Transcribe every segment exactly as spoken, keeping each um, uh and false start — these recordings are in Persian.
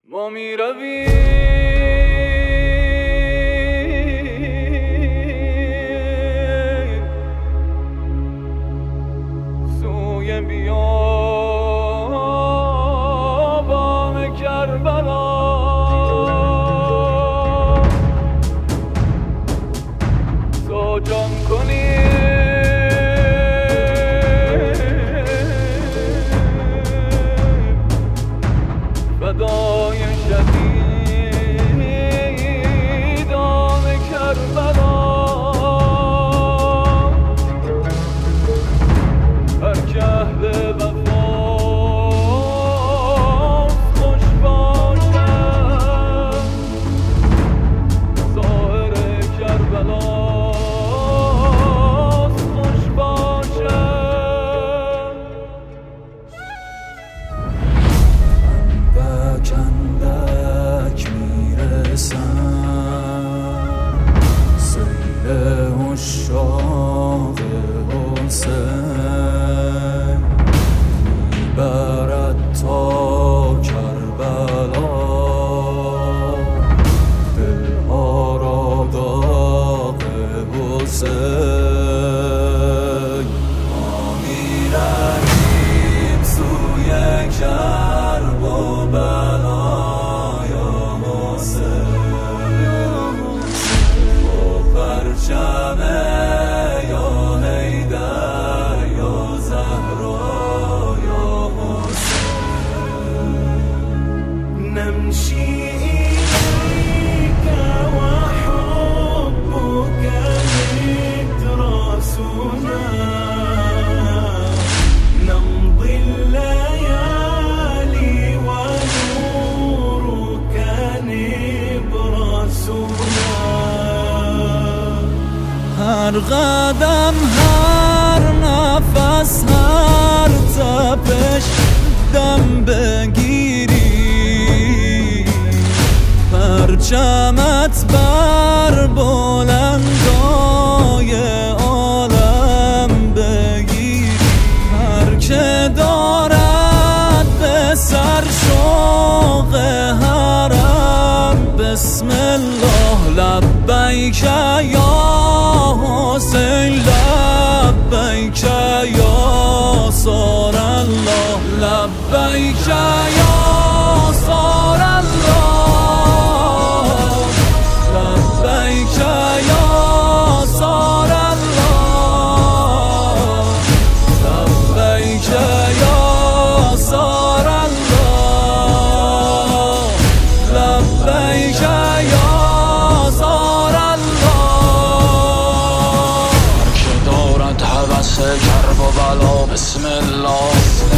ما می رویم سوی بیابان کربلا، تا جان کنیم فدای شهیدان کربلا. هر که اهل وفاست خوش باشد، ظاهر کربلاست خوش باشد. اندک اندک میرسم سیل عشاق حسین، میبرد تا کربلا دلها را داغ حسین. ما میرویم سوی کرب و بلا یا حسین، با پرچم یا حیدر یا زهرا یا حسین. نمشي إليك وحبك مدرسنا، نمضي الليالي ونورك نبرسنا. هر قدم هر نفس هر تپش دم بگیری، پرچمت بر بلندای عالم بگیری. هر که دارد به سر شوق حرم بسم الله لبیک یا حسین، لبیک یا صار الله، لبیک یا صار الله، لبیک یا صار الله، لبیک یا صار الله، لبیک یا صار الله. هر که دارد هوس کرب و بلا بسم الله،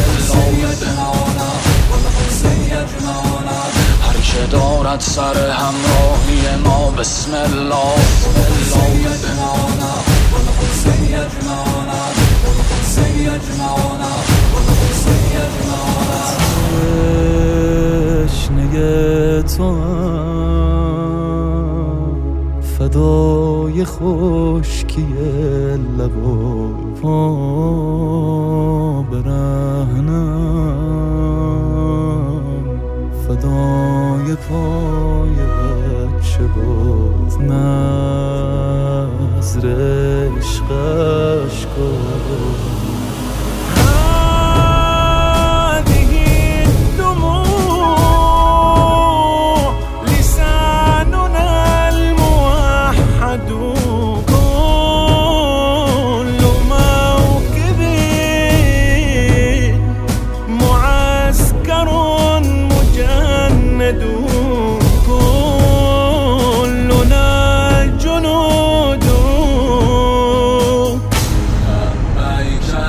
هر که دارد سر همراهی ما بسم الله. تشنه تو فدای خشکی لب و پا برهنم، فدای پای بچه باز نظر عشقش کن. لبیک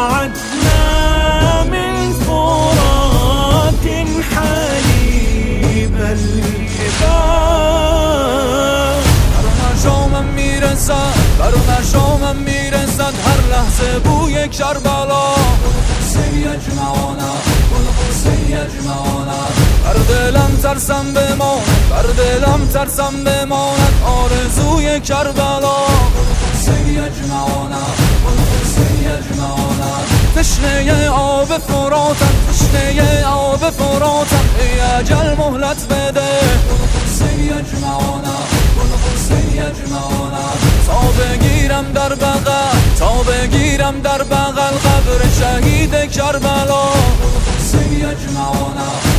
وعدنا من فرات حليب الهباب. بر مشامم میرسد بر مشامم میرسد هر لحظه بوی کربلا. حسین یجمعانا حسین یجمعانا. بر دلم ترسم بماند بر دلم ترسم بماند آرزوی کربلا. حسین یجمعانا حسین یجمعانا. تشنه آب فراتم تشنه آب فراتم ای اجل مهلت بده. حسین یجمعانا حسین یجمعانا. تا بگیرم در بغل تا بگیرم در بغل قبر شهید کربلا. حسین یجمعانا